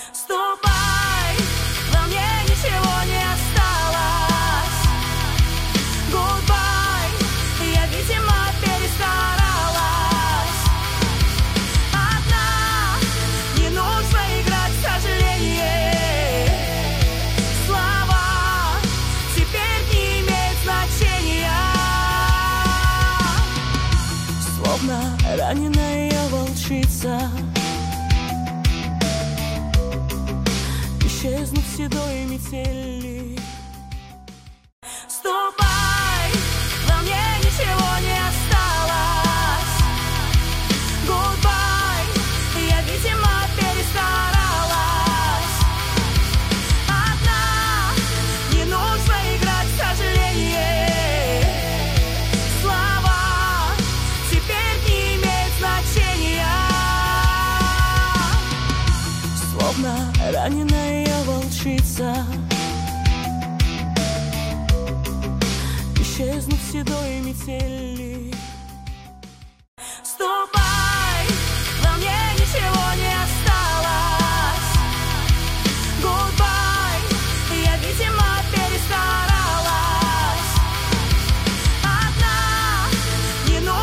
Ступай, во мне ничего не осталось. Goodbye, я, видимо, перестаралась. Одна, не нужно играть в сожаление. Слова теперь не имеют значения. Словно раненая волчица, исчезнут в седой метели. Ступай, во мне ничего не осталось. Goodbye, я, видимо, перестаралась. Одна, не нужно играть в сожаление. Слова теперь не имеют значения. Словно раненая волчица, исчезнув в седой метели.